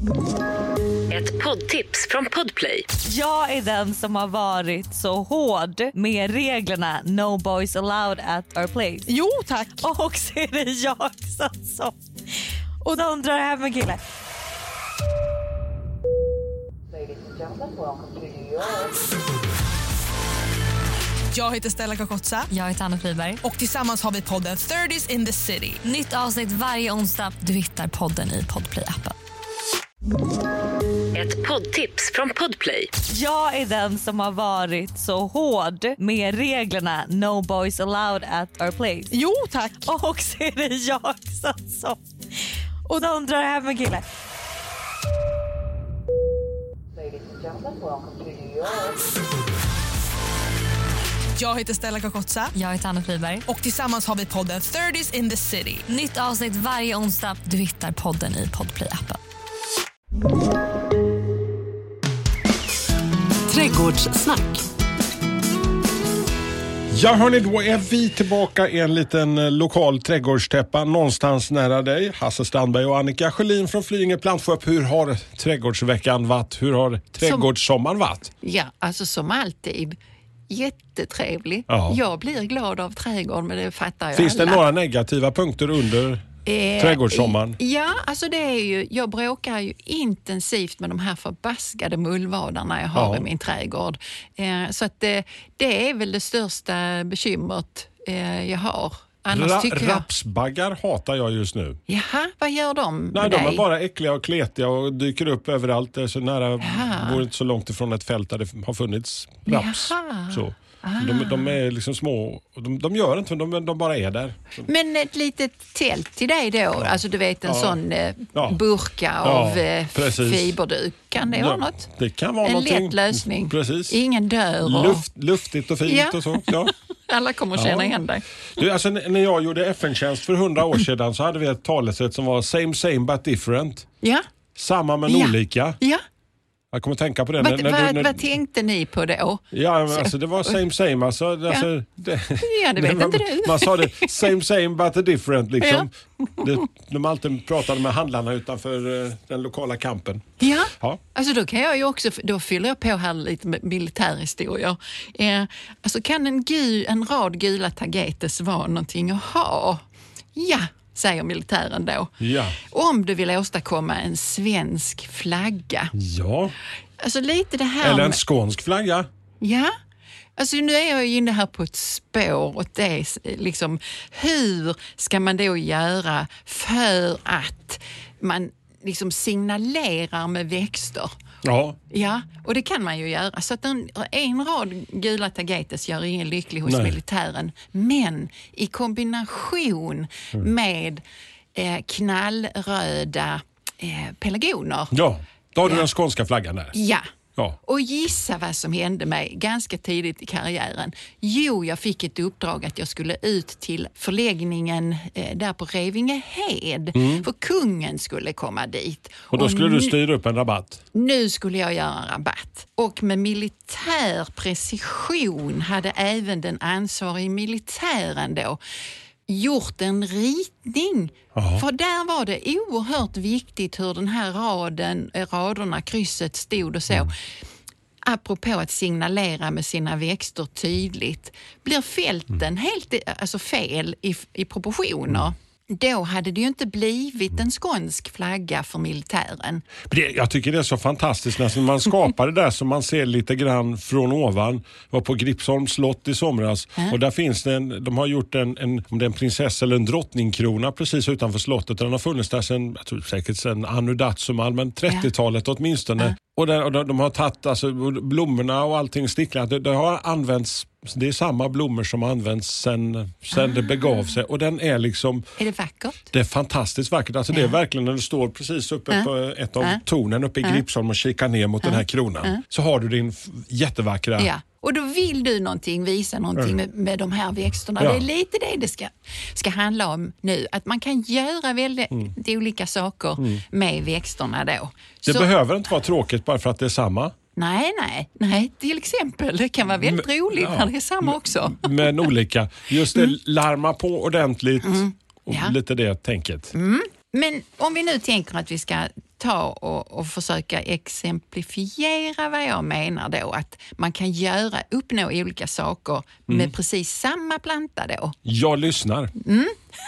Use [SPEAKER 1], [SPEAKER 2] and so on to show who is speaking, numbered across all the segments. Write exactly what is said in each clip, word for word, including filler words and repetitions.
[SPEAKER 1] Ett poddtips från Podplay.
[SPEAKER 2] Jag är den som har varit så hård med reglerna No Boys Allowed at our place.
[SPEAKER 3] Jo, tack.
[SPEAKER 2] Och så är det jag som... Och de drar hem en kille.
[SPEAKER 3] Jag heter Stella Kakotsa.
[SPEAKER 2] Jag heter Anna Friberg.
[SPEAKER 3] Och tillsammans har vi podden thirties in the city.
[SPEAKER 2] Nytt avsnitt varje onsdag. Du hittar podden i Podplay-appen.
[SPEAKER 1] Ett poddtips från Podplay.
[SPEAKER 2] Jag är den som har varit så hård med reglerna No Boys Allowed at our place.
[SPEAKER 3] Jo, tack.
[SPEAKER 2] Och så är det jag som... Och de drar hem en kille.
[SPEAKER 3] Jag heter Stella Kakotsa.
[SPEAKER 2] Jag heter Anna Friberg.
[SPEAKER 3] Och tillsammans har vi podden thirties in the city.
[SPEAKER 2] Nytt avsnitt varje onsdag. Du hittar podden i Podplay-appen.
[SPEAKER 1] Trädgårdssnack.
[SPEAKER 4] Ja hörni, då är vi tillbaka i en liten lokal trädgårdstäppa någonstans nära dig. Hasse Strandberg och Annika Sjölin från Flyinge Plantshop. Hur har trädgårdsveckan varit? Hur har trädgårdssommaren varit?
[SPEAKER 5] Ja, alltså som alltid. Jättetrevlig.
[SPEAKER 4] Ja.
[SPEAKER 5] Jag blir glad av trädgård, men det fattar jag
[SPEAKER 4] Finns
[SPEAKER 5] alla.
[SPEAKER 4] det några negativa punkter under eh, trädgårdssommaren?
[SPEAKER 5] Ja, alltså det är ju, jag bråkar ju intensivt med de här förbaskade mullvadarna jag har
[SPEAKER 4] Ja.
[SPEAKER 5] i min trädgård. Eh, så att det, det är väl det största bekymret eh, jag har. Annars
[SPEAKER 4] Ra-
[SPEAKER 5] tycker jag...
[SPEAKER 4] rapsbaggar hatar jag just nu.
[SPEAKER 5] Jaha, vad gör de med
[SPEAKER 4] Nej, de
[SPEAKER 5] dig?
[SPEAKER 4] är bara äckliga och kletiga och dyker upp överallt. Det är så nära,
[SPEAKER 5] Jaha.
[SPEAKER 4] bor inte så långt ifrån ett fält där det har funnits raps.
[SPEAKER 5] Jaha.
[SPEAKER 4] Så. De, de är liksom små, de, de gör inte, de, de bara är där.
[SPEAKER 5] Men ett litet tält till dig då, ja. Alltså du vet en
[SPEAKER 4] Ja.
[SPEAKER 5] sån eh,
[SPEAKER 4] Ja.
[SPEAKER 5] burka
[SPEAKER 4] Ja,
[SPEAKER 5] av eh,
[SPEAKER 4] precis.
[SPEAKER 5] fiberduk. Kan det
[SPEAKER 4] Ja,
[SPEAKER 5] vara något?
[SPEAKER 4] det kan vara
[SPEAKER 5] en
[SPEAKER 4] någonting.
[SPEAKER 5] lätt lösning.
[SPEAKER 4] Precis.
[SPEAKER 5] Ingen dör. Och...
[SPEAKER 4] Luft, luftigt och fint
[SPEAKER 5] Ja.
[SPEAKER 4] och så. Ja.
[SPEAKER 5] Alla kommer att känna igen dig.
[SPEAKER 4] Du, alltså, n- när jag gjorde F N-tjänst för hundra år sedan så hade vi ett talesätt som var same same but different.
[SPEAKER 5] Ja.
[SPEAKER 4] Samma men
[SPEAKER 5] Ja.
[SPEAKER 4] olika.
[SPEAKER 5] Ja.
[SPEAKER 4] Jag kommer att tänka på det.
[SPEAKER 5] Vad,
[SPEAKER 4] när, när,
[SPEAKER 5] vad,
[SPEAKER 4] du- när,
[SPEAKER 5] vad tänkte ni på då?
[SPEAKER 4] Ja, men alltså det var same same. Alltså, alltså, det,
[SPEAKER 5] Ja, det vet
[SPEAKER 4] man,
[SPEAKER 5] inte du.
[SPEAKER 4] Man sa det same same but different liksom. Det, de alltid pratade med handlarna utanför eh, den lokala kampen.
[SPEAKER 5] Ja.
[SPEAKER 4] Ja.
[SPEAKER 5] Alltså då kan jag ju också, då fyller jag på här lite med militärhistorier. Eh, alltså kan en, gu, en rad gula tagetes vara någonting att ha? Ja, säger militären då.
[SPEAKER 4] Ja.
[SPEAKER 5] Om du vill åstadkomma en svensk flagga.
[SPEAKER 4] Ja.
[SPEAKER 5] Alltså lite det här
[SPEAKER 4] Eller en
[SPEAKER 5] med,
[SPEAKER 4] skånsk flagga.
[SPEAKER 5] ja. Alltså nu är jag ju inne här på ett spår och det är liksom, hur ska man då göra för att man liksom signalerar med växter?
[SPEAKER 4] Ja.
[SPEAKER 5] Ja, och det kan man ju göra. Så att en, en rad gula tagetes gör ingen lycklig hos
[SPEAKER 4] Nej.
[SPEAKER 5] militären. Men i kombination
[SPEAKER 4] Mm.
[SPEAKER 5] med eh, knallröda eh, pelargoner.
[SPEAKER 4] Ja. Då har du
[SPEAKER 5] Ja.
[SPEAKER 4] den skånska flaggan där.
[SPEAKER 5] Ja.
[SPEAKER 4] Ja.
[SPEAKER 5] Och gissa vad som hände mig ganska tidigt i karriären. Jo, jag fick ett uppdrag att jag skulle ut till förläggningen eh, där på Revingehed.
[SPEAKER 4] Mm.
[SPEAKER 5] För kungen skulle komma dit.
[SPEAKER 4] Och då skulle
[SPEAKER 5] nu,
[SPEAKER 4] du styra upp en rabatt.
[SPEAKER 5] Nu skulle jag göra en rabatt. Och med militär precision hade även den ansvariga militären då gjort en ritning.
[SPEAKER 4] Jaha.
[SPEAKER 5] För där var det oerhört viktigt hur den här raden, raderna, krysset stod och så. Mm. Apropå att signalera med sina växter tydligt. Blir fälten mm. helt alltså fel i, i proportioner, mm. då hade det ju inte blivit en skånsk flagga för militären.
[SPEAKER 4] Det, jag tycker det är så fantastiskt när man skapar det där som man ser lite grann från ovan. Jag var på Gripsholms slott i somras mm. och där finns det en, de har gjort en, en, om det är en prinsessa eller en drottningkrona precis utanför slottet. Den har funnits där sedan, jag tror säkert sedan Anno Dazumal, men trettiotalet ja. åtminstone. Mm. Och, där, och de har tagit alltså, blommorna och allting sticklat. Det, det har använts, det är samma blommor som används sen, sen ah. det begav sig. Och den är liksom...
[SPEAKER 5] Är det vackert?
[SPEAKER 4] Det är fantastiskt vackert. Alltså ja. Det är verkligen när du står precis uppe ja. på ett av ja. tornen uppe i ja. Gripsholm och kikar ner mot ja. den här kronan. Ja. Så har du din jättevackra...
[SPEAKER 5] Ja. Och då vill du någonting, visa någonting med, med de här växterna.
[SPEAKER 4] Ja.
[SPEAKER 5] Det är lite det det ska, ska handla om nu. Att man kan göra väldigt mm. olika saker mm. med växterna då.
[SPEAKER 4] Det
[SPEAKER 5] Så,
[SPEAKER 4] behöver inte vara tråkigt bara för att det är samma.
[SPEAKER 5] Nej, nej, nej. Till exempel. Det kan vara väldigt men, roligt ja. när det är samma också.
[SPEAKER 4] Men olika. Just det, mm. larma på ordentligt. Mm. Och
[SPEAKER 5] ja.
[SPEAKER 4] lite det tänket.
[SPEAKER 5] Mm. Men om vi nu tänker att vi ska ta och, och försöka exemplifiera vad jag menar då, att man kan göra, uppnå olika saker mm. med precis samma planta då.
[SPEAKER 4] Jag lyssnar.
[SPEAKER 5] Mm.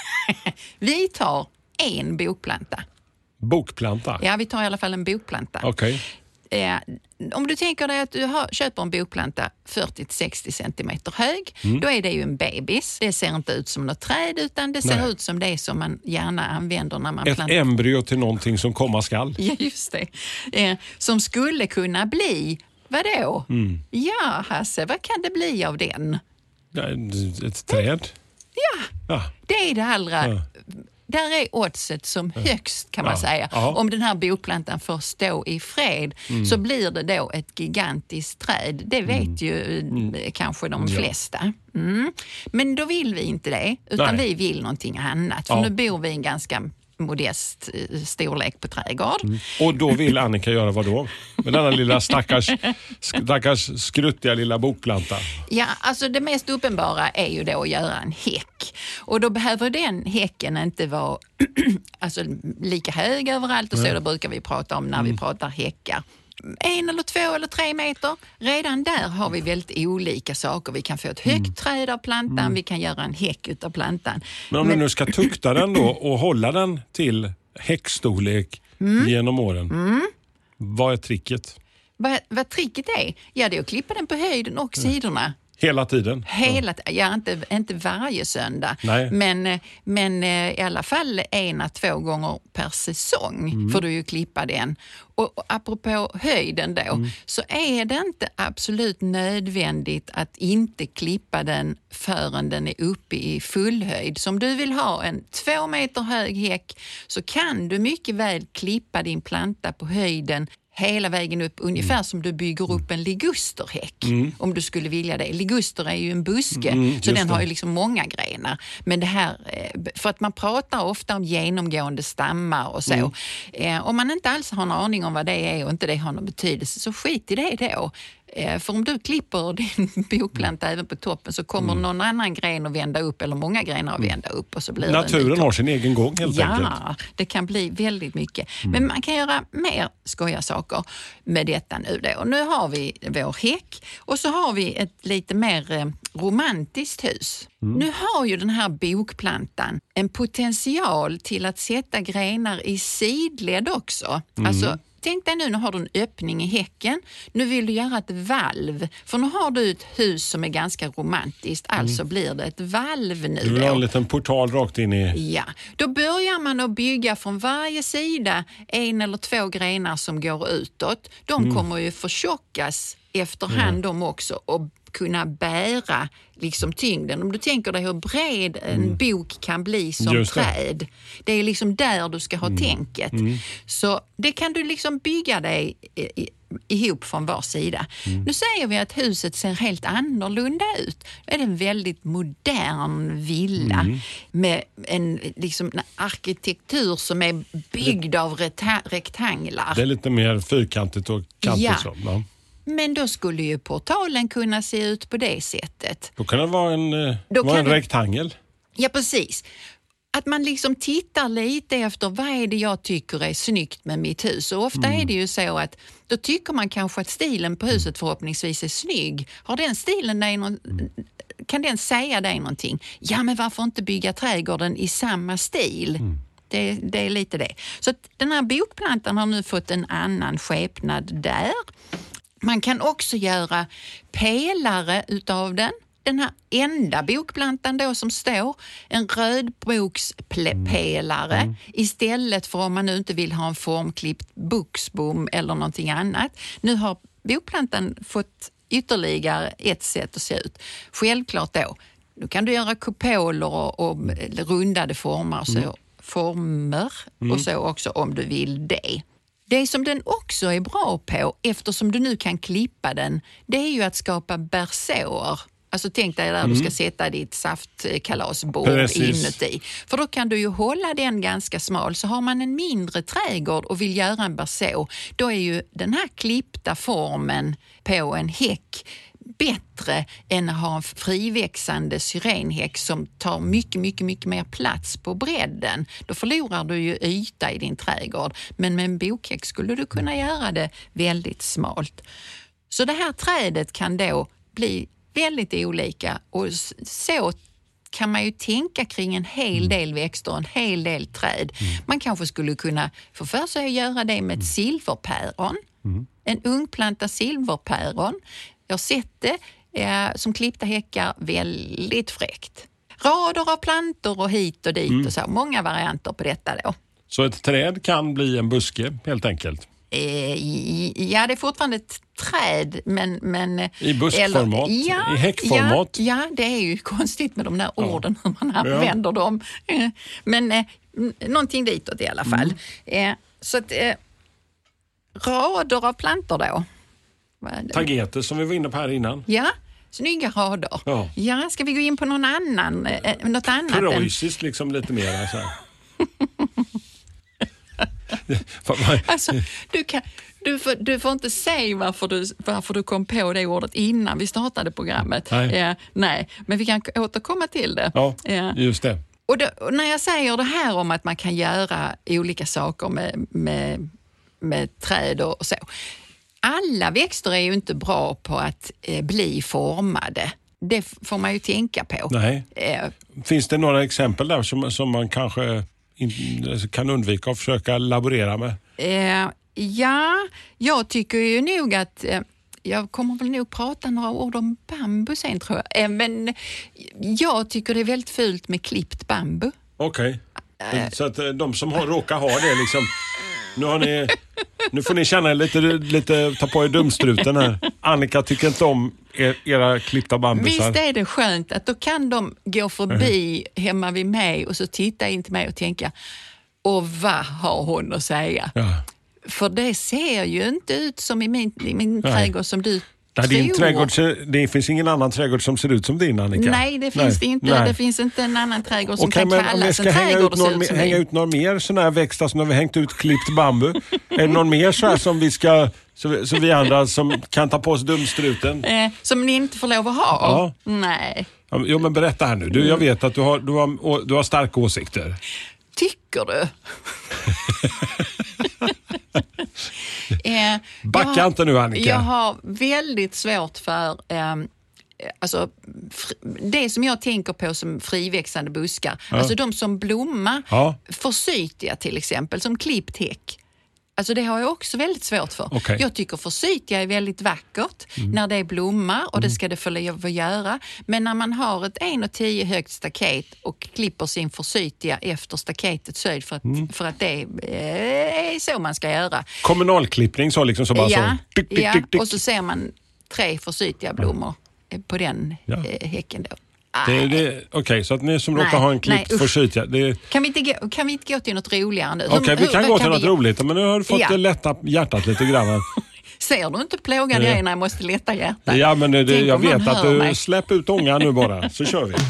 [SPEAKER 5] Vi tar en bokplanta.
[SPEAKER 4] Bokplanta?
[SPEAKER 5] Ja, vi tar i alla fall en bokplanta.
[SPEAKER 4] Okej.
[SPEAKER 5] Eh, om du tänker dig att du har, köper en bokplanta fyrtio till sextio centimeter hög, mm. då är det ju en bebis. Det ser inte ut som något träd, utan det ser Nej. ut som det som man gärna använder när man
[SPEAKER 4] Ett
[SPEAKER 5] plantar.
[SPEAKER 4] Ett embryo till någonting som komma skall.
[SPEAKER 5] Ja, just det. Eh, som skulle kunna bli, vadå? Mm. Ja, Hasse, vad kan det bli av den?
[SPEAKER 4] Ja, ett träd.
[SPEAKER 5] Ja, ja. Det är det allra... Ja. Där är oddset som högst kan man ja. säga. Ja. Om den här bokplantan får stå i fred mm. så blir det då ett gigantiskt träd. Det vet mm. ju mm. kanske de flesta. Mm. Men då vill vi inte det, utan Nej. vi vill någonting annat. För ja. nu bor vi i en ganska modest storlek på trädgård. Mm.
[SPEAKER 4] Och då vill Annika göra vad då? Med denna lilla stackars, stackars skruttiga lilla bokplanta.
[SPEAKER 5] Ja, alltså det mest uppenbara är ju då att göra en häck. Och då behöver den häcken inte vara alltså, lika hög överallt och så. Mm. Det brukar vi prata om när mm. vi pratar häckar. En eller två eller tre meter. Redan där har vi väldigt olika saker. Vi kan få ett högt mm. träd av plantan, mm. vi kan göra en häck utav plantan.
[SPEAKER 4] Men om Men... du nu ska tukta den då och hålla den till häckstorlek mm. genom åren, mm. vad är tricket?
[SPEAKER 5] Vad, vad tricket är? Ja, det är att klippa den på höjden och sidorna.
[SPEAKER 4] Hela tiden?
[SPEAKER 5] Hela, ja, inte, inte varje söndag. Nej. Men, men i alla fall en à två gånger per säsong mm. får du ju klippa den. Och, och apropå höjden då, mm. så är det inte absolut nödvändigt att inte klippa den förrän den är uppe i full höjd. Så om du vill ha en två meter hög häck så kan du mycket väl klippa din planta på höjden hela vägen upp, ungefär mm. som du bygger upp en ligusterhäck, mm. om du skulle vilja det. Liguster är ju en buske, mm, så den har ju liksom många grenar. Men det här, för att man pratar ofta om genomgående stammar och så. Mm. Eh, om man inte alls har en aning om vad det är och inte det har någon betydelse, så skit i det då. För om du klipper din bokplanta mm. även på toppen så kommer mm. någon annan gren att vända upp eller många grenar att vända upp. Och så blir
[SPEAKER 4] Naturen har sin egen gång helt
[SPEAKER 5] ja,
[SPEAKER 4] enkelt. Ja,
[SPEAKER 5] det kan bli väldigt mycket. Mm. Men man kan göra mer skoja saker med detta nu då. Och nu har vi vår häck och så har vi ett lite mer romantiskt hus. Mm. Nu har ju den här bokplantan en potential till att sätta grenar i sidled också. Mm. Alltså tänk dig nu, nu har du en öppning i häcken. Nu vill du göra ett valv. För nu har du ett hus som är ganska romantiskt. Alltså mm. blir det ett valv nu.
[SPEAKER 4] Du vill ha en liten portal rakt in i...
[SPEAKER 5] Ja, då börjar man att bygga från varje sida en eller två grenar som går utåt. De mm. kommer ju förtjockas efterhand mm. de också och kunna bära liksom tyngden. Om du tänker dig hur bred en mm. bok kan bli som Just träd. Det. det är liksom där du ska ha mm. tänket. Mm. Så det kan du liksom bygga dig i, ihop från var sida. Mm. Nu säger vi att huset ser helt annorlunda ut. Det är en väldigt modern villa mm. med en, liksom, en arkitektur som är byggd av reta- rektanglar.
[SPEAKER 4] Det är lite mer fyrkantigt och kantigt
[SPEAKER 5] ja.
[SPEAKER 4] så. Ja.
[SPEAKER 5] Men då skulle ju portalen kunna se ut på det sättet.
[SPEAKER 4] Då kan det vara en, då vara en det... rektangel.
[SPEAKER 5] Ja, precis. Att man liksom tittar lite efter vad är det jag tycker är snyggt med mitt hus. Och ofta mm. är det ju så att då tycker man kanske att stilen på huset förhoppningsvis är snygg. Har den stilen dig någon... Kan den säga dig någonting? Ja, men varför inte bygga trädgården i samma stil? Mm. Det, det är lite det. Så att den här bokplantan har nu fått en annan skepnad där. Man kan också göra pelare utav den. Den här enda bokplantan då som står, en rödbokspelare mm. istället för om man nu inte vill ha en formklippt buxbom eller någonting annat. Nu har bokplantan fått ytterligare ett sätt att se ut. Självklart då, då kan du göra kupoler och, och rundade former och så, mm. former mm. och så också om du vill det. Det som den också är bra på, eftersom du nu kan klippa den, det är ju att skapa bersåer. Alltså tänk dig där mm. du ska sätta ditt saftkalasbord inuti. För då kan du ju hålla den ganska smal. Så har man en mindre trädgård och vill göra en berså, då är ju den här klippta formen på en häck bättre än att ha en friväxande syrenhäck som tar mycket, mycket, mycket mer plats på bredden. Då förlorar du ju yta i din trädgård. Men med en bokhäck skulle du kunna göra det väldigt smalt. Så det här trädet kan då bli väldigt olika och så kan man ju tänka kring en hel del växter, en hel del träd. Mm. Man kanske skulle kunna få för sig att göra det med ett silverpäron. Mm. En ungplanta silverpäron. Jag har sett det eh, som klippta häckar väldigt fräckt. Rader av plantor och hit och dit mm. och så. Många varianter på detta då.
[SPEAKER 4] Så ett träd kan bli en buske helt enkelt?
[SPEAKER 5] Eh, ja, det är fortfarande ett träd, men... men
[SPEAKER 4] I buskformat?
[SPEAKER 5] Eller, ja,
[SPEAKER 4] I häckformat?
[SPEAKER 5] Ja, ja, det är ju konstigt med de där ja. orden, hur man använder ja. dem. Eh, men eh, någonting ditåt i alla fall. Mm. Eh, så att... Eh, rader av plantor då.
[SPEAKER 4] Tageter som vi var inne på här innan.
[SPEAKER 5] Ja, snygga rader. Ja, ja ska vi gå in på någon annan? Eh, något annat?
[SPEAKER 4] Preussiskt liksom lite mer så här.
[SPEAKER 5] Alltså, du, kan, du, får, du får inte säga varför du, varför du kom på det ordet innan vi startade programmet.
[SPEAKER 4] Nej,
[SPEAKER 5] eh, nej men vi kan återkomma till det.
[SPEAKER 4] Ja, eh, just det.
[SPEAKER 5] Och, då, och när jag säger det här om att man kan göra olika saker med, med, med träd och så. Alla växter är ju inte bra på att eh, bli formade. Det får man ju tänka på.
[SPEAKER 4] Nej. Eh, Finns det några exempel där som, som man kanske in, kan undvika att försöka laborera med?
[SPEAKER 5] Eh, ja, jag tycker ju nog att... Eh, jag kommer väl nog prata några ord om bambu sen tror jag. Eh, men jag tycker det är väldigt fult med klippt bambu.
[SPEAKER 4] Okej. Okay. Eh, Så att de som har, råkar ha det liksom... Nu, har ni, nu får ni känna lite, lite, ta på er dumstruten här. Annika tycker inte om er, era klippta bambusar.
[SPEAKER 5] Visst är det skönt att då kan de gå förbi mm. hemma vid mig och så titta in till mig och tänka, och vad har hon att säga? Ja. För det ser ju inte ut som i min, i min trädgård som du
[SPEAKER 4] Nej, din trädgård, det finns ingen annan trädgård som ser ut som din, Annika.
[SPEAKER 5] Nej, det finns Nej. det inte. Nej. Det finns inte en annan trädgård som
[SPEAKER 4] okay,
[SPEAKER 5] kan kallas en trädgård och se ut som
[SPEAKER 4] hänga ut några mer sådana här växter som när vi hängt ut klippt bambu. Är det någon mer så här som vi ska, så, så vi andra som kan ta på oss dumstruten?
[SPEAKER 5] Eh, som ni inte får lov att ha?
[SPEAKER 4] Ja.
[SPEAKER 5] Nej.
[SPEAKER 4] Jo, men berätta här nu. Du, jag vet att du har, du har, du har starka åsikter.
[SPEAKER 5] Tycker du?
[SPEAKER 4] eh, Backa har, inte nu, Annika.
[SPEAKER 5] Jag har väldigt svårt för eh, alltså, fri, det som jag tänker på som friväxande buskar. Ja. Alltså de som blommar, ja. forsythia till exempel, som klippt häck. Alltså det har jag också väldigt svårt för.
[SPEAKER 4] Okay.
[SPEAKER 5] Jag tycker forsythia är väldigt vackert mm. när det blommar och mm. det ska det få lov att göra. Men när man har ett en komma tio högt staket och klipper sin forsythia efter staketets höjd för att, mm. för att det är så man ska göra.
[SPEAKER 4] Kommunalklippning så liksom så bara
[SPEAKER 5] ja,
[SPEAKER 4] så. Tick, tick,
[SPEAKER 5] ja.
[SPEAKER 4] tick, tick.
[SPEAKER 5] Och så ser man tre forsythia-blommor mm. på den ja. eh, häcken då.
[SPEAKER 4] Det, det, Okej, okay, så att ni som nej, råkar ha en klippt forsythia. Det...
[SPEAKER 5] Kan, vi inte gå, kan vi inte gå till något roligare nu?
[SPEAKER 4] Okej, okay, vi kan hur, gå till något vi... roligt. Men nu har du fått ja. lätta hjärtat lite grann.
[SPEAKER 5] Ser du inte plågad jag är när jag måste lätta hjärtat?
[SPEAKER 4] Ja, men det, jag vet att du mig. Släpp ut ångan nu bara, så kör vi.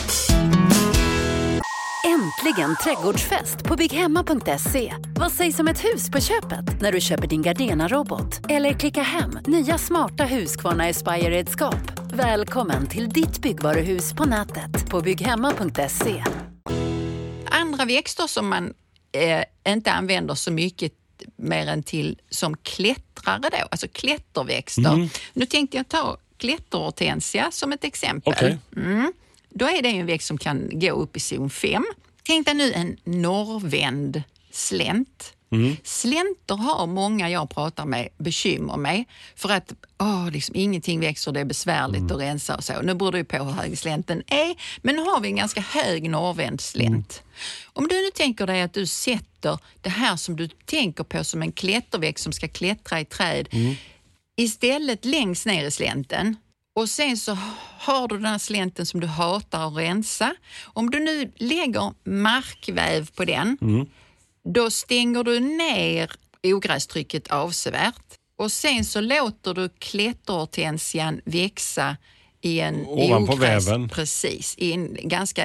[SPEAKER 1] Äntligen trädgårdsfest på bygghemma punkt se. Vad sägs om ett hus på köpet när du köper din Gardena-robot? Eller klicka hem nya smarta Husqvarna Aspire-redskap. Välkommen till ditt byggvaruhus på nätet på bygghemma punkt se.
[SPEAKER 5] Andra växter som man eh, inte använder så mycket mer än till som klättrare då, alltså klätterväxter. Mm. Nu tänkte jag ta klätterhortensia som ett exempel.
[SPEAKER 4] Okay.
[SPEAKER 5] Mm. Då är det en växt som kan gå upp i zon fem. Tänk dig nu en norrvänd slänt. Mm. Slänter har många jag pratar med bekymmer med för att åh, liksom, ingenting växer, det är besvärligt mm. att rensa och så. Nu beror det ju på hur hög slänten är, men nu har vi en ganska hög norrvänd slänt. Mm. Om du nu tänker dig att du sätter det här som du tänker på som en klätterväxt som ska klättra i träd mm. istället längst ner i slänten. Och sen så har du den här slänten som du hatar att rensa. Om du nu lägger markväv på den, mm. då stänger du ner ogrästrycket avsevärt. Och sen så låter du klätterhortensian växa i en,
[SPEAKER 4] ovanpå
[SPEAKER 5] ogräs,
[SPEAKER 4] väven.
[SPEAKER 5] Precis, i en ganska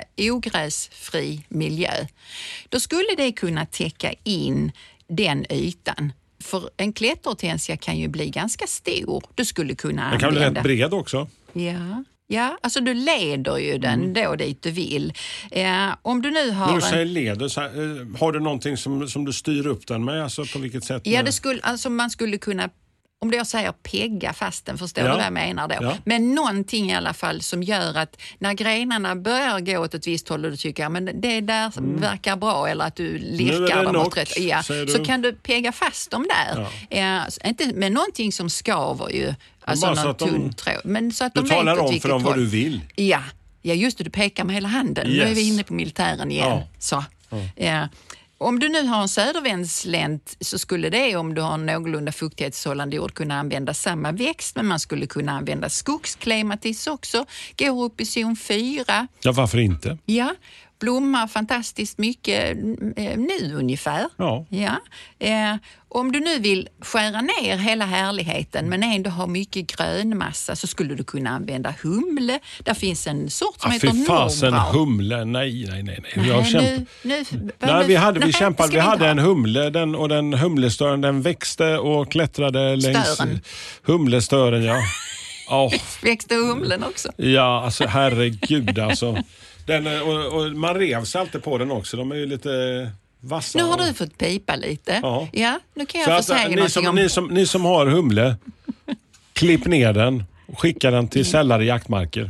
[SPEAKER 5] ogräsfri miljö. Då skulle det kunna täcka in den ytan. för en klätterhortensia kan ju bli ganska stor. Du skulle kunna
[SPEAKER 4] Den kan
[SPEAKER 5] använda.
[SPEAKER 4] bli rätt bred också.
[SPEAKER 5] Ja. Ja, alltså du leder ju den mm. då dit du vill. Eh, om du nu har
[SPEAKER 4] När du
[SPEAKER 5] en...
[SPEAKER 4] säger leder, så här, har du någonting som, som du styr upp den med? Alltså på vilket sätt?
[SPEAKER 5] Ja, det skulle, alltså man skulle kunna, om det jag säger pegga fast den, förstår
[SPEAKER 4] Ja.
[SPEAKER 5] du vad jag menar då?
[SPEAKER 4] Ja.
[SPEAKER 5] Men någonting i alla fall som gör att när grenarna börjar gå åt ett visst håll och du tycker ja, men det där mm. verkar bra eller att du lirkar dem åt rätt, ja, så kan du pegga fast dem där. Ja. Eh, inte med någonting som skaver ju. Alltså
[SPEAKER 4] bara så
[SPEAKER 5] någon
[SPEAKER 4] att de,
[SPEAKER 5] tunn tråd. Men så att
[SPEAKER 4] du
[SPEAKER 5] de
[SPEAKER 4] talar
[SPEAKER 5] vet
[SPEAKER 4] om för dem vad du vill.
[SPEAKER 5] Ja. Ja, just det, du pekar med hela handen.
[SPEAKER 4] Yes.
[SPEAKER 5] Nu är vi inne på militären igen.
[SPEAKER 4] Ja.
[SPEAKER 5] Så.
[SPEAKER 4] Ja.
[SPEAKER 5] Ja. Om du nu har en södervändslänt så skulle det, om du har en någorlunda fuktighetshållande jord, kunna använda samma växt, men man skulle kunna använda skogsklimatis också. Går upp i zon fyra.
[SPEAKER 4] Ja, varför inte?
[SPEAKER 5] Ja, blommar fantastiskt mycket eh, nu ungefär.
[SPEAKER 4] Ja.
[SPEAKER 5] Ja. Eh, om du nu vill skära ner hela härligheten men ändå har mycket grönmassa så skulle du kunna använda humle. Där finns en sort som
[SPEAKER 4] Ah,
[SPEAKER 5] heter
[SPEAKER 4] fy fasen,
[SPEAKER 5] norbrau.
[SPEAKER 4] humle. Nej, nej, nej. nej.
[SPEAKER 5] Nej,
[SPEAKER 4] Jag kämp...
[SPEAKER 5] nu, nu,
[SPEAKER 4] nej, vi hade, vi
[SPEAKER 5] nej,
[SPEAKER 4] kämpade.
[SPEAKER 5] ska
[SPEAKER 4] Vi
[SPEAKER 5] vi
[SPEAKER 4] hade
[SPEAKER 5] ha?
[SPEAKER 4] en humle den, och den humlestören den växte och klättrade längs
[SPEAKER 5] Stören.
[SPEAKER 4] humlestören, ja. Oh.
[SPEAKER 5] Växte humlen också?
[SPEAKER 4] Ja, alltså herregud alltså. Den, och, och man revs alltid på den också. De är ju lite vassa.
[SPEAKER 5] Nu har du fått pipa lite.
[SPEAKER 4] Ja.
[SPEAKER 5] Ja, nu kan
[SPEAKER 4] Så
[SPEAKER 5] jag
[SPEAKER 4] att,
[SPEAKER 5] få säga
[SPEAKER 4] ni,
[SPEAKER 5] någonting
[SPEAKER 4] som,
[SPEAKER 5] om...
[SPEAKER 4] ni, som, ni som har humle, klipp ner den och skicka den till sällare jaktmarker.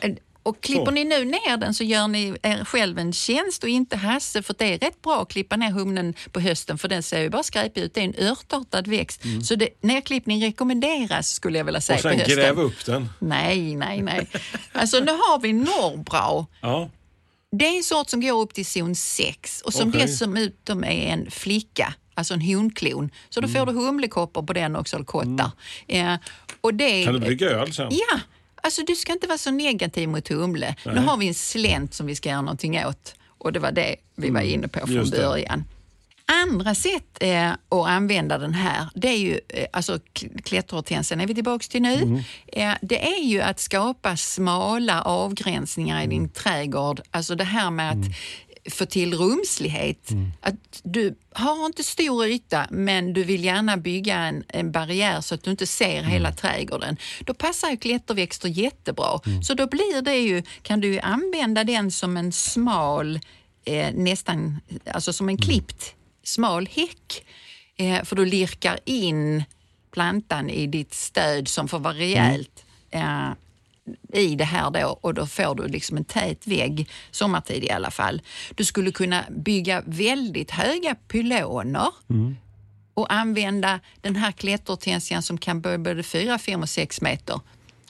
[SPEAKER 5] Och klipper
[SPEAKER 4] Så.
[SPEAKER 5] ni nu ner den så gör ni er själv en tjänst och inte Hasse, för det är rätt bra att klippa ner humlen på hösten för den ser ju bara skräpig ut. Det är en örtartad växt. Mm. Så det, nerklippning rekommenderas skulle jag vilja säga
[SPEAKER 4] och sen
[SPEAKER 5] på hösten.
[SPEAKER 4] gräv upp den.
[SPEAKER 5] Nej, nej, nej. Alltså nu har vi norrbrau.
[SPEAKER 4] Ja.
[SPEAKER 5] Det är en sort som går upp till zon sex och som
[SPEAKER 4] Okej.
[SPEAKER 5] dessutom är en flicka, alltså en honklon. Så då får du humlekoppor på den också, eller kottar. Mm. Eh, och det,
[SPEAKER 4] Kan du brygga öl sen?
[SPEAKER 5] Ja, alltså du ska inte vara så negativ mot humle.
[SPEAKER 4] Nej.
[SPEAKER 5] Nu har vi en slänt som vi ska göra någonting åt och det var det vi var inne på från
[SPEAKER 4] Just det.
[SPEAKER 5] början. Andra sätt eh, att använda den här, det är ju, eh, alltså klätterhortensen är vi tillbaka till nu. Mm. Eh, det är ju att skapa smala avgränsningar i din trädgård. Alltså det här med att mm. få till rumslighet. Mm. Att du har inte stor yta men du vill gärna bygga en, en barriär så att du inte ser mm. hela trädgården. Då passar ju klätterväxter jättebra. Mm. Så då blir det ju, kan du använda den som en smal, eh, nästan, alltså som en klippt smal häck. Eh, för du lirkar in plantan i ditt stöd som får vara rejält eh, i det här då, och då får du liksom en tät vägg sommartid i alla fall. Du skulle kunna bygga väldigt höga pyloner mm. och använda den här klätterhortensian som kan börja både fyra, fem och sex meter.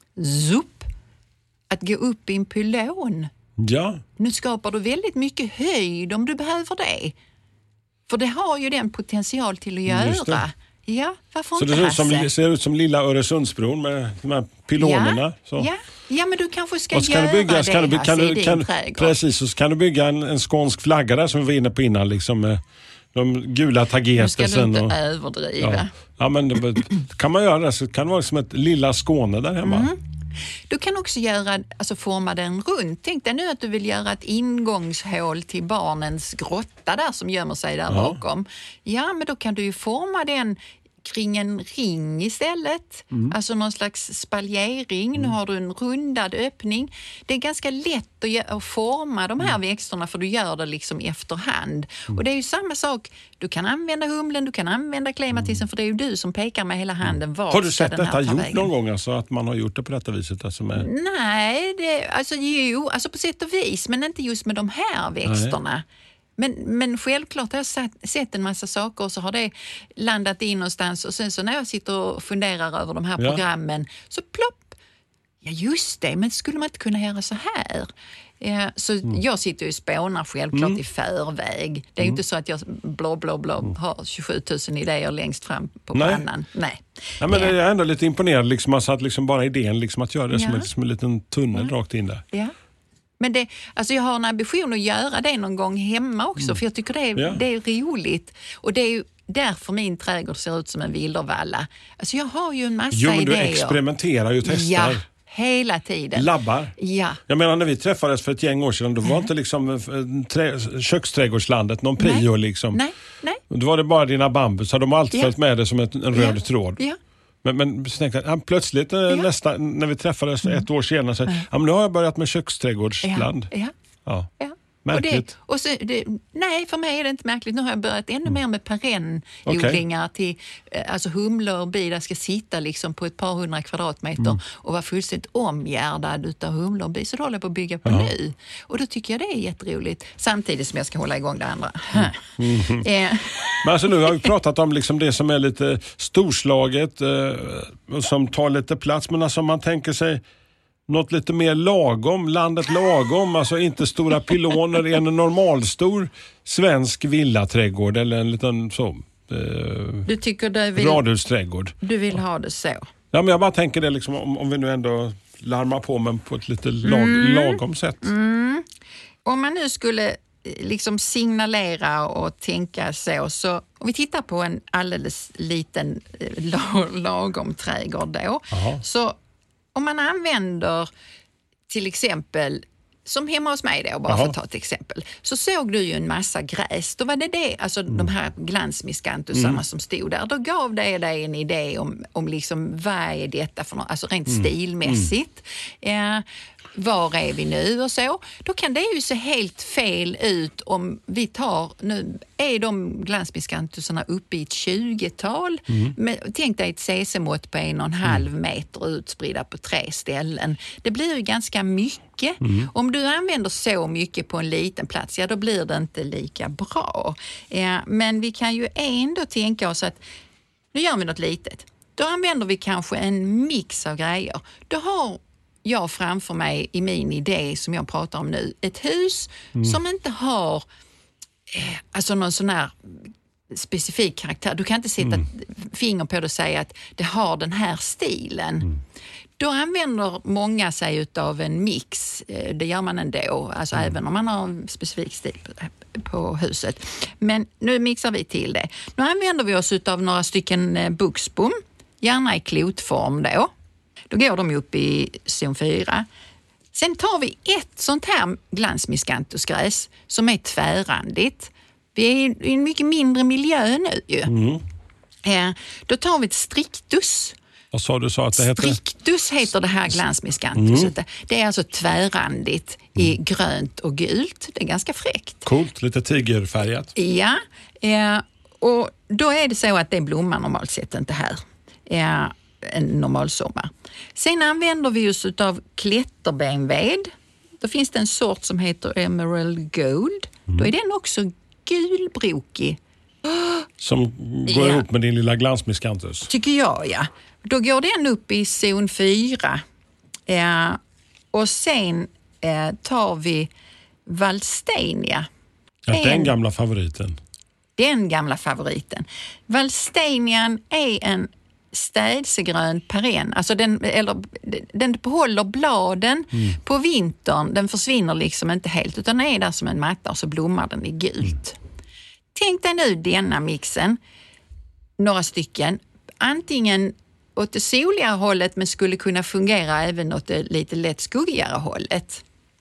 [SPEAKER 5] Zup! Att gå upp i en pylon.
[SPEAKER 4] Ja.
[SPEAKER 5] Nu skapar du väldigt mycket höjd om du behöver det. För det har ju den potential till att göra. Ja, varför
[SPEAKER 4] så
[SPEAKER 5] inte
[SPEAKER 4] det ser ut, som,
[SPEAKER 5] Hasse?
[SPEAKER 4] ser ut som lilla Öresundsbron med de här pylonerna.
[SPEAKER 5] Ja,
[SPEAKER 4] så.
[SPEAKER 5] ja. ja, men du kanske ska
[SPEAKER 4] och så kan
[SPEAKER 5] göra
[SPEAKER 4] du bygga,
[SPEAKER 5] det
[SPEAKER 4] så kan du, kan
[SPEAKER 5] Hasse,
[SPEAKER 4] du,
[SPEAKER 5] i din
[SPEAKER 4] kan,
[SPEAKER 5] trädgård.
[SPEAKER 4] precis, så kan du bygga en, en skånsk flagga där som vi var inne på innan. Liksom, med de gula
[SPEAKER 5] Nu ska
[SPEAKER 4] tagetesen.
[SPEAKER 5] du inte
[SPEAKER 4] och,
[SPEAKER 5] överdriva.
[SPEAKER 4] ja. ja, men det, kan man göra det så kan det vara som ett lilla Skåne där hemma.
[SPEAKER 5] Mm. Du kan också göra, alltså forma den runt. Tänk dig nu att du vill göra ett ingångshål till barnens grotta där som gömmer sig där
[SPEAKER 4] Ja.
[SPEAKER 5] bakom. Ja, men då kan du ju forma den kring en ring istället. Mm. Alltså någon slags spaljering. Mm. Nu har du en rundad öppning. Det är ganska lätt att, gö- att forma de här mm. växterna för du gör det liksom efterhand. Mm. Och det är ju samma sak. Du kan använda humlen, du kan använda klimatisen mm. för det är ju du som pekar med hela handen. Var
[SPEAKER 4] Har du
[SPEAKER 5] ska
[SPEAKER 4] sett
[SPEAKER 5] den här
[SPEAKER 4] detta
[SPEAKER 5] ta
[SPEAKER 4] gjort
[SPEAKER 5] vägen?
[SPEAKER 4] någon gång? Alltså, att man har gjort det på detta viset? Alltså med...
[SPEAKER 5] Nej, det, alltså jo, alltså på sätt och vis, men inte just med de här växterna. Nej. Men, men självklart har jag sett, sett en massa saker och så har det landat in någonstans och sen så när jag sitter och funderar över de här
[SPEAKER 4] ja.
[SPEAKER 5] programmen så plopp, ja just det, men skulle man inte kunna göra så här? Eh, så mm. jag sitter ju och spånar självklart mm. i förväg. Det är ju
[SPEAKER 4] mm.
[SPEAKER 5] inte så att jag blå, blå, blå mm. har tjugosju tusen idéer längst fram på
[SPEAKER 4] Nej.
[SPEAKER 5] pannan. Nej.
[SPEAKER 4] Ja, men
[SPEAKER 5] eh.
[SPEAKER 4] jag är ändå lite imponerad liksom, alltså, att liksom bara idén liksom, att göra det
[SPEAKER 5] Ja.
[SPEAKER 4] som, en, som en liten tunnel ja. rakt in där.
[SPEAKER 5] Ja. Men det, alltså jag har en ambition att göra det någon gång hemma också. Mm. För jag tycker det är,
[SPEAKER 4] ja.
[SPEAKER 5] det är roligt. Och det är ju därför min trädgård ser ut som en vildervalla. Alltså jag har ju en massa
[SPEAKER 4] jo, men
[SPEAKER 5] idéer.
[SPEAKER 4] du experimenterar ju och testar.
[SPEAKER 5] Ja, hela tiden.
[SPEAKER 4] Labbar?
[SPEAKER 5] Ja.
[SPEAKER 4] Jag menar när vi träffades för ett gäng år sedan, då var inte liksom trä, köksträdgårdslandet någon prio
[SPEAKER 5] nej.
[SPEAKER 4] liksom.
[SPEAKER 5] Nej, nej.
[SPEAKER 4] Då var det bara dina bambus, de har alltid
[SPEAKER 5] Ja.
[SPEAKER 4] följt med det som ett, en röd
[SPEAKER 5] Ja.
[SPEAKER 4] tråd.
[SPEAKER 5] Ja.
[SPEAKER 4] Men, men så tänkte jag, plötsligt ja. nästa, när vi träffades mm. ett år senare, så, ja, men nu har jag börjat med köksträdgårdsland.
[SPEAKER 5] Ja. Ja.
[SPEAKER 4] Ja.
[SPEAKER 5] Ja.
[SPEAKER 4] Märkligt.
[SPEAKER 5] Och det, och så, det, nej, för mig är det inte märkligt. Nu har jag börjat ännu mer med perennodlingar okay. till alltså humlor och bi. Där ska sitta liksom på ett par hundra kvadratmeter mm. och vara fullständigt omgärdad utav humlor och bi. Så då håller jag på att bygga på ja. nu. Och då tycker jag det är jätteroligt. Samtidigt som jag ska hålla igång det andra. Mm. Mm.
[SPEAKER 4] Men alltså nu har vi pratat om liksom det som är lite storslaget eh, som tar lite plats. Men alltså man tänker sig något lite mer lagom, landet lagom, alltså inte stora pyloner i en normalstor svensk villaträdgård eller en liten så, eh,
[SPEAKER 5] du tycker du vill,
[SPEAKER 4] radhusträdgård.
[SPEAKER 5] Du vill ha det så?
[SPEAKER 4] Ja, men jag bara tänker det liksom, om, om vi nu ändå larmar på, men på ett lite lag, mm. lagom sätt.
[SPEAKER 5] Mm. Om man nu skulle liksom signalera och tänka så, så om vi tittar på en alldeles liten lagom trädgård då, aha. Så om man använder till exempel, som hemma hos mig då, bara Aha. för att ta ett exempel, så såg du ju en massa gräs. Då var det det, alltså mm. de här glansmiskantusarna mm. som stod där. Då gav det dig en idé om, om liksom, vad är detta för något, alltså rent mm. stilmässigt. Mm. Eh, var är vi nu och så. Då kan det ju se helt fel ut om vi tar, nu är de glansmiskantusarna uppe i ett tjugotal. Mm. Men, tänk dig ett cc-mått på en och en halv mm. meter utspridda på tre ställen. Det blir ju ganska mycket. Mm. Om du använder så mycket på en liten plats, ja då blir det inte lika bra. Ja, men vi kan ju ändå tänka oss att nu gör vi något litet. Då använder vi kanske en mix av grejer. Då har jag framför mig i min idé som jag pratar om nu, ett hus mm. som inte har eh, alltså någon sån här specifik karaktär. Du kan inte sätta mm. finger på det och säga att det har den här stilen. Mm. Då använder många sig av en mix. Det gör man ändå, alltså mm. även om man har en specifik stil på, på huset. Men nu mixar vi till det. Nu använder vi oss av några stycken buxbom, gärna i klotform då. Då går de upp i zon fyra. Sen tar vi ett sånt här glansmiskantusgräs som är tvärrandigt. Vi är i en mycket mindre miljö nu ju. Mm. Ja, då tar vi ett strictus.
[SPEAKER 4] Vad sa du sa att det heter?
[SPEAKER 5] Strictus heter det här glansmiskantuset. Mm. Det är alltså tvärrandigt mm. i grönt och gult. Det är ganska fräckt.
[SPEAKER 4] Coolt, lite tigerfärgat.
[SPEAKER 5] Ja, ja, och då är det så att det blommar normalt sett inte här. Ja, en normal sommar. Sen använder vi oss av klätterbenved. Då finns det en sort som heter Emerald Gold. Mm. Då är den också gulbrokig.
[SPEAKER 4] Som går
[SPEAKER 5] ja.
[SPEAKER 4] ihop med din lilla glansmiskantus.
[SPEAKER 5] Tycker jag, ja. Då går den upp i zon fyra. Ja. Och sen eh, tar vi Wallstenia.
[SPEAKER 4] Ja, en, den gamla favoriten.
[SPEAKER 5] Den gamla favoriten. Wallstenian är en städsegrön perenn. Alltså den, eller, den behåller bladen mm. på vintern. Den försvinner liksom inte helt utan är där som en matta och så blommar den i gult. Mm. Tänk dig nu denna mixen. Några stycken. Antingen åt det soligare hållet men skulle kunna fungera även åt det lite lätt skuggigare hållet.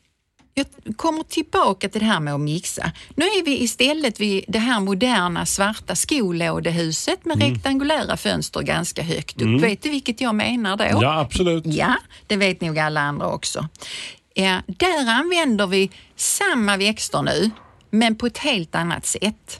[SPEAKER 5] Jag kommer tillbaka till det här med att mixa. Nu är vi istället vid det här moderna svarta skolådehuset med mm. rektangulära fönster ganska högt upp. Mm. Vet du vilket jag menar då?
[SPEAKER 4] Ja, absolut.
[SPEAKER 5] Ja, det vet nog alla andra också. Ja, där använder vi samma växter nu, men på ett helt annat sätt.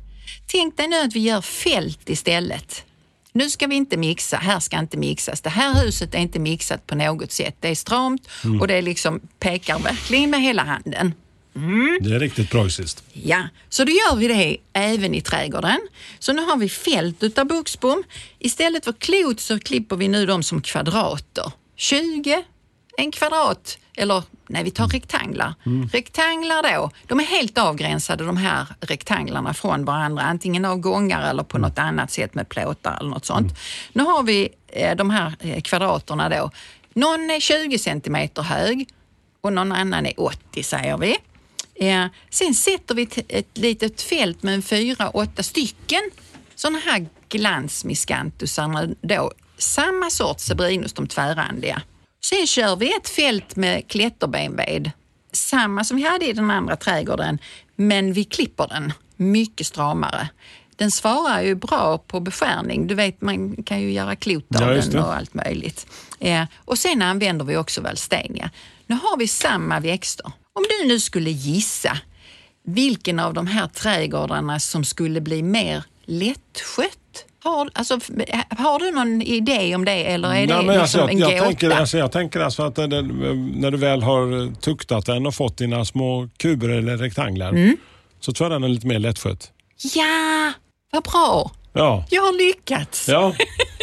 [SPEAKER 5] Tänk dig nu att vi gör fält istället. Nu ska vi inte mixa, här ska inte mixas. Det här huset är inte mixat på något sätt. Det är stramt mm. och det liksom pekar verkligen med hela handen. Mm.
[SPEAKER 4] Det är riktigt preussiskt.
[SPEAKER 5] Ja, så då gör vi det även i trädgården. Så nu har vi fält utav buxbom. Istället för klot så klipper vi nu dem som kvadrater. tjugo, en kvadrat, eller nej vi tar rektanglar. Mm. Rektanglar då, de är helt avgränsade de här rektanglarna från varandra. Antingen av gångar eller på något annat sätt med plåtar eller något sånt. Mm. Nu har vi eh, de här kvadraterna då. Någon är tjugo centimeter hög och någon annan är åttio säger vi. Eh, sen sätter vi ett, ett litet fält med en fyra, åtta stycken sådana här glansmiskantusarna då. Samma sorts Sebrinus, de tvärrandiga. Sen kör vi ett fält med klätterbenved. Samma som vi hade i den andra trädgården, men vi klipper den mycket stramare. Den svarar ju bra på beskärning. Du vet, man kan ju göra klot av
[SPEAKER 4] Ja,
[SPEAKER 5] den och allt möjligt. Eh, och sen använder vi också valstenia. Nu har vi samma växter. Om du nu skulle gissa vilken av de här trädgårdarna som skulle bli mer lättskött? Har, alltså, har du någon idé om det eller är det
[SPEAKER 4] Nej, men
[SPEAKER 5] liksom
[SPEAKER 4] alltså, jag,
[SPEAKER 5] en
[SPEAKER 4] jag,
[SPEAKER 5] gåta?
[SPEAKER 4] tänker, alltså, jag tänker alltså att den, när du väl har tuktat den och fått dina små kuber eller rektanglar mm. så tror jag den är lite mer lättskött.
[SPEAKER 5] Ja, vad bra.
[SPEAKER 4] Ja.
[SPEAKER 5] Jag har lyckats.
[SPEAKER 4] Ja.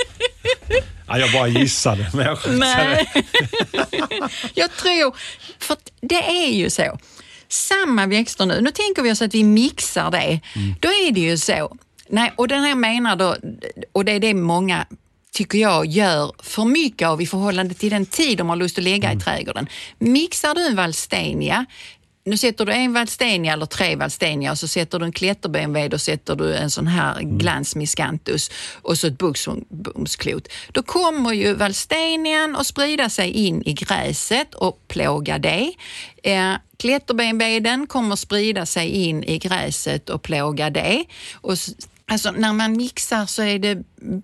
[SPEAKER 4] Ja, jag bara gissade, men jag
[SPEAKER 5] Nej. Jag tror, för det är ju så. Samma växter nu, nu tänker vi oss att vi mixar det. Mm. Då är det ju så. Nej, och den här menar då, och det är det många tycker jag gör för mycket av i förhållande till den tid de har lust att lägga mm. i trädgården. Mixar du en valstenia, nu sätter du en valstenia eller tre valstenia och så sätter du en klätterbenved och sätter du en sån här glans miscanthus och så ett buxbomsklot. Då kommer ju valstenian att sprida sig in i gräset och plåga det. Eh, klätterbenveden kommer att sprida sig in i gräset och plåga det. Och, alltså, när man mixar så är det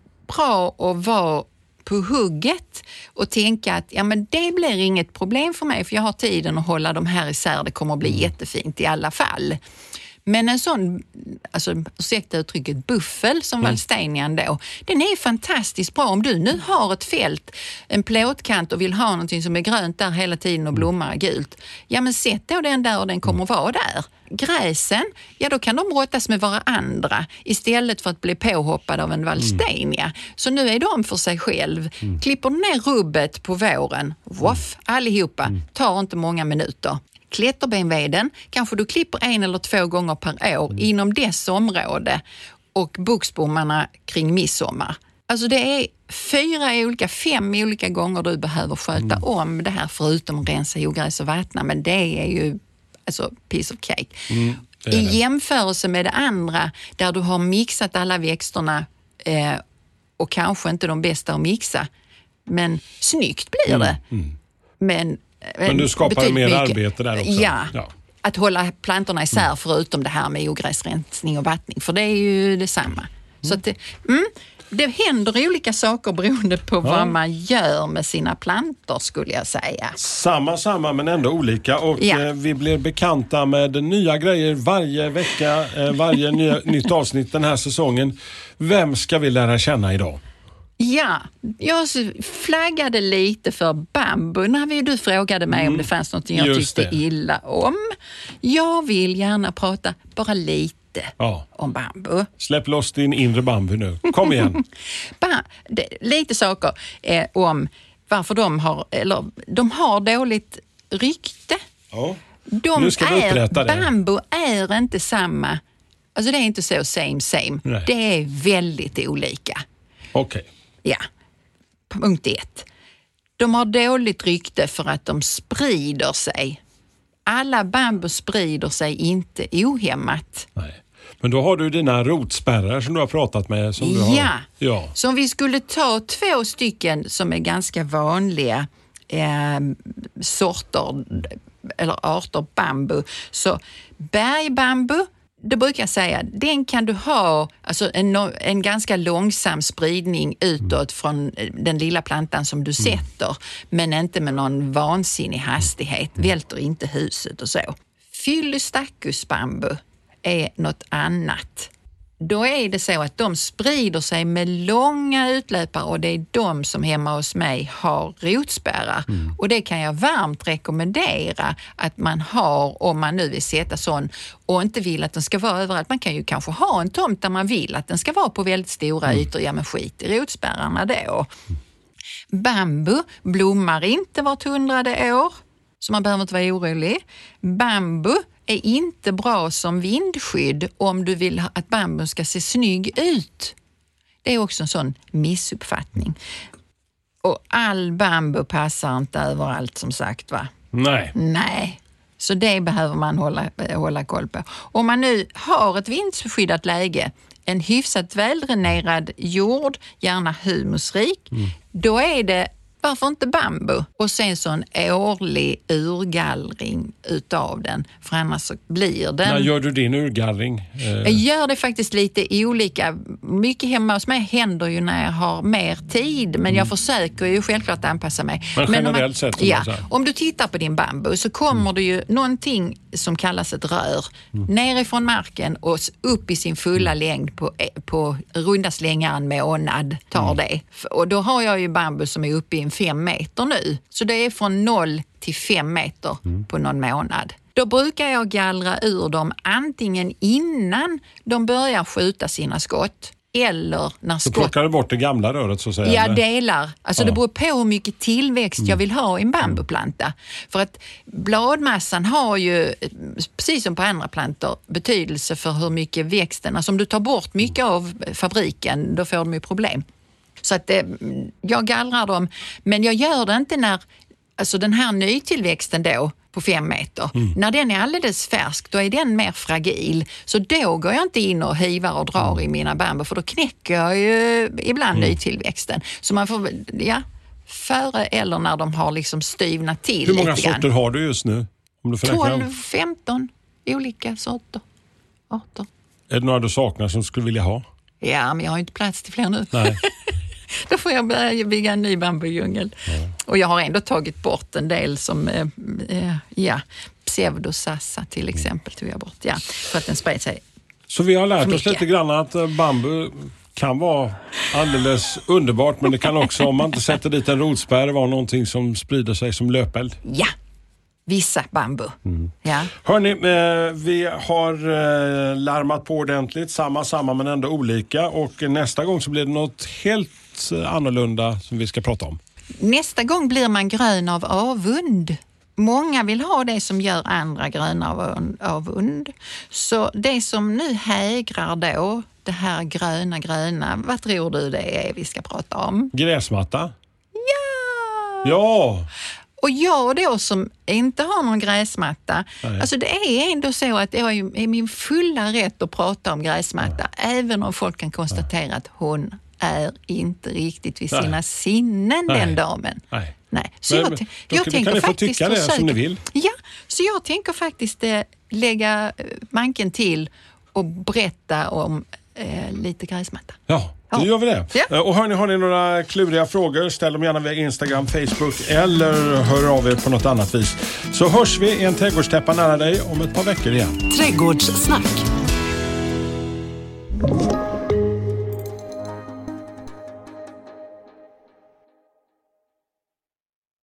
[SPEAKER 5] bra att vara på hugget och tänka att ja, men det blir inget problem för mig för jag har tiden att hålla dem här isär. Det kommer att bli jättefint i alla fall. Men en sån, alltså ursäkta uttrycket, buffel som mm. valstenian då, den är fantastiskt bra. Om du nu har ett fält, en plåtkant och vill ha någonting som är grönt där hela tiden och blommar gult, ja men sätt då den där och den kommer att vara där. Gräsen, ja då kan de brottas med varandra istället för att bli påhoppad av en valstenia. Mm. Så nu är de för sig själv. Mm. Klipper ner rubbet på våren, voff, allihopa, mm. tar inte många minuter. Klätterbenveden kanske du klipper en eller två gånger per år mm. inom dess område och buxbommarna kring midsommar. Alltså det är fyra olika, fem olika gånger du behöver sköta mm. om det här förutom att rensa ogräs och vattna, men det är ju alltså piece of cake. Mm, I jämförelse med det andra där du har mixat alla växterna eh, och kanske inte de bästa att mixa, men snyggt blir det. Mm, mm. Men
[SPEAKER 4] Men du skapar mer mycket arbete där också.
[SPEAKER 5] Ja, ja, att hålla plantorna isär mm. förutom det här med ogräsrensning och vattning. För det är ju detsamma. Mm. Så att det, mm, det händer olika saker beroende på ja. vad man gör med sina plantor skulle jag säga.
[SPEAKER 4] Samma, samma men ändå olika. Och ja. eh, vi blir bekanta med nya grejer varje vecka, eh, varje ny, nytt avsnitt den här säsongen. Vem ska vi lära känna idag?
[SPEAKER 5] Ja, jag flaggade lite för bambu när vi, du frågade mig mm. om det fanns något jag
[SPEAKER 4] Just
[SPEAKER 5] tyckte
[SPEAKER 4] det.
[SPEAKER 5] illa om. Jag vill gärna prata bara lite
[SPEAKER 4] ja.
[SPEAKER 5] om bambu.
[SPEAKER 4] Släpp loss din inre bambu nu. Kom igen.
[SPEAKER 5] ba- det, lite saker eh, om varför de har, eller, de har dåligt rykte.
[SPEAKER 4] Ja.
[SPEAKER 5] De
[SPEAKER 4] nu ska vi upprätta
[SPEAKER 5] är,
[SPEAKER 4] det.
[SPEAKER 5] Bambu är inte samma, alltså det är inte så same same.
[SPEAKER 4] Nej.
[SPEAKER 5] Det är väldigt olika.
[SPEAKER 4] Okej. Okay.
[SPEAKER 5] Ja, punkt ett. De har dåligt rykte för att de sprider sig. Alla bambu sprider sig inte ohämmat.
[SPEAKER 4] Nej. Men då har du dina rotspärrar som du har pratat med. Som du
[SPEAKER 5] ja.
[SPEAKER 4] har. ja,
[SPEAKER 5] så om vi skulle ta två stycken som är ganska vanliga eh, sorter eller arter bambu. Så bergbambu, det brukar jag säga, den kan du ha alltså en, en ganska långsam spridning utåt mm. från den lilla plantan som du sätter, mm. men inte med någon vansinnig hastighet, mm. välter inte huset och så. Phyllostachys bambu är något annat. Då är det så att de sprider sig med långa utlöpare och det är de som hemma hos mig har rotspärrar. Mm. Och det kan jag varmt rekommendera att man har om man nu vill sätta sån och inte vill att den ska vara överallt. Man kan ju kanske ha en tomt där man vill att den ska vara på väldigt stora mm. ytor. Ja, men skit i rotspärrarna då. Bambu blommar inte vart hundrade år, så man behöver inte vara orolig. Bambu är inte bra som vindskydd om du vill att bambun ska se snygg ut. Det är också en sån missuppfattning. Och all bambu passar inte överallt som sagt, va?
[SPEAKER 4] Nej.
[SPEAKER 5] Nej. Så det behöver man hålla, hålla koll på. Om man nu har ett vindskyddat läge, en hyfsat väldränerad jord, gärna humusrik, mm. då är det varför inte bambu? Och sen så en årlig urgallring utav den, för annars så blir den...
[SPEAKER 4] När gör du din urgallring? Eh...
[SPEAKER 5] Jag gör det faktiskt lite olika. Mycket hemma hos mig händer ju när jag har mer tid, men mm. jag försöker ju självklart anpassa mig.
[SPEAKER 4] Men generellt
[SPEAKER 5] men om,
[SPEAKER 4] sett...
[SPEAKER 5] Ja, om du tittar på din bambu så kommer mm. det ju någonting som kallas ett rör mm. nerifrån marken och upp i sin fulla mm. längd på, på runda slängar en månad tar mm. det. Och då har jag ju bambu som är uppe i en fem meter nu. Så det är från noll till fem meter mm. på någon månad. Då brukar jag gallra ur dem antingen innan de börjar skjuta sina skott eller när skott...
[SPEAKER 4] Så plockar du bort det gamla röret så att säga?
[SPEAKER 5] Ja, delar. Alltså ja. Det beror på hur mycket tillväxt mm. jag vill ha i en bambuplanta. För att bladmassan har ju, precis som på andra plantor, betydelse för hur mycket växten... Alltså om du tar bort mycket av fabriken, då får de ju problem. Så att eh, jag gallrar dem, men jag gör det inte när... Alltså den här nytillväxten då på fem meter, mm. när den är alldeles färsk, då är den mer fragil. Så då går jag inte in och hivar och drar mm. i mina bambu, för då knäcker jag ju ibland mm. nytillväxten. Så man får, ja, före eller när de har liksom styvnat till.
[SPEAKER 4] Hur många
[SPEAKER 5] lite
[SPEAKER 4] sorter
[SPEAKER 5] grann.
[SPEAKER 4] Har du just nu? Om du
[SPEAKER 5] tolv, femton olika sorter. arton.
[SPEAKER 4] Är det några du saknar som du skulle vilja ha?
[SPEAKER 5] Ja, men jag har inte plats till fler nu.
[SPEAKER 4] Nej.
[SPEAKER 5] Då får jag börja bygga en ny bambudjungel. Ja. Och jag har ändå tagit bort en del som, eh, ja, pseudosassa till exempel tog jag bort. Ja, för att den spred sig.
[SPEAKER 4] Så vi har lärt oss lite grann att bambu kan vara alldeles underbart, men det kan också, om man inte sätter dit en rotspärr, vara någonting som sprider sig som löpeld.
[SPEAKER 5] Ja. Vissa bambu. Mm. Ja.
[SPEAKER 4] Hörrni, eh, vi har eh, larmat på ordentligt. Samma, samma men ändå olika. Och nästa gång så blir det något helt annorlunda som vi ska prata om.
[SPEAKER 5] Nästa gång blir man grön av avund. Många vill ha det som gör andra gröna av avund. Så det som nu hägrar då, det här gröna gröna, vad tror du det är vi ska prata om?
[SPEAKER 4] Gräsmatta?
[SPEAKER 5] Ja!
[SPEAKER 4] Ja!
[SPEAKER 5] Och jag då som inte har någon gräsmatta, Nej. alltså det är ändå så att jag är min fulla rätt att prata om gräsmatta, Nej. även om folk kan konstatera Nej. att hon är inte riktigt vid sina Nej. sinnen Nej. den damen.
[SPEAKER 4] Nej.
[SPEAKER 5] Nej. Så
[SPEAKER 4] men,
[SPEAKER 5] jag,
[SPEAKER 4] men,
[SPEAKER 5] jag
[SPEAKER 4] då,
[SPEAKER 5] tänker
[SPEAKER 4] kan ni få
[SPEAKER 5] faktiskt
[SPEAKER 4] tycka det
[SPEAKER 5] försöka,
[SPEAKER 4] som ni vill.
[SPEAKER 5] Ja, så jag tänker faktiskt eh, lägga manken till och berätta om eh, lite gräsmatta.
[SPEAKER 4] Ja. Då gör vi det. Ja. Och hörni, har ni några kluriga frågor, ställ dem gärna via Instagram, Facebook eller hör av er på något annat vis. Så hörs vi i en trädgårdstäppa nära dig om ett par veckor igen.
[SPEAKER 1] Trädgårdssnack.